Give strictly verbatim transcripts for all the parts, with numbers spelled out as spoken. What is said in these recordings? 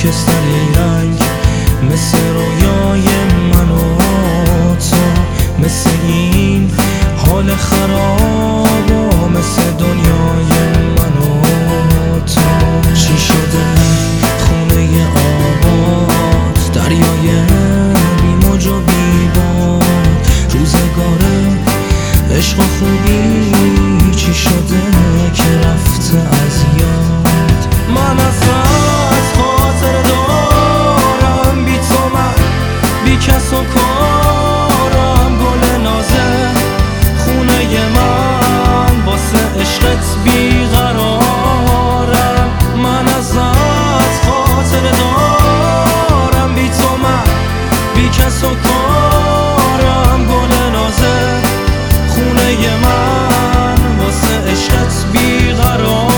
خاکستری رنگ، مثل رویای من و تو، مثل این حال خراب و مثل دنیای من و تو. چی شده خونه آباد، دریای بی موج و بی باد، روزگار عشق و خوبی چی شده که رفته از یاد. من ازت خاطر دارم، بی تو من بی کس و کارم، گل نازه خونه من واسه عشقت بیقرارم. من ازت خاطر دارم، بی تو من بی کس و کارم، گل نازه خونه من واسه عشقت بیقرارم.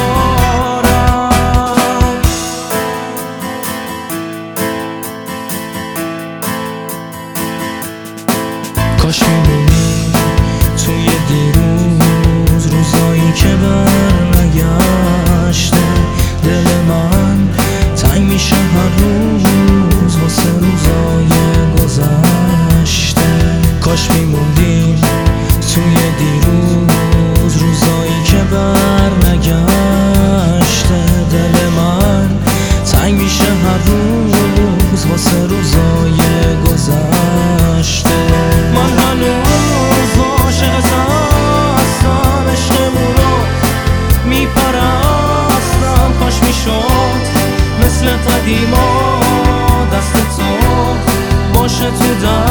کاش میمونی توی دیروز، روزایی که بر نگشته. دل من تنگ میشه هر روز واسه روزای گذشته. کاش میموندیم توی دیروز، روزایی که بر نگشته. دل من تنگ میشه هر روز واسه روزای گذشته. من هنوز عاشقت هستم، عشقمون رو میپرستم. کاش میشد مثل قدیما دست تو باشه تو دست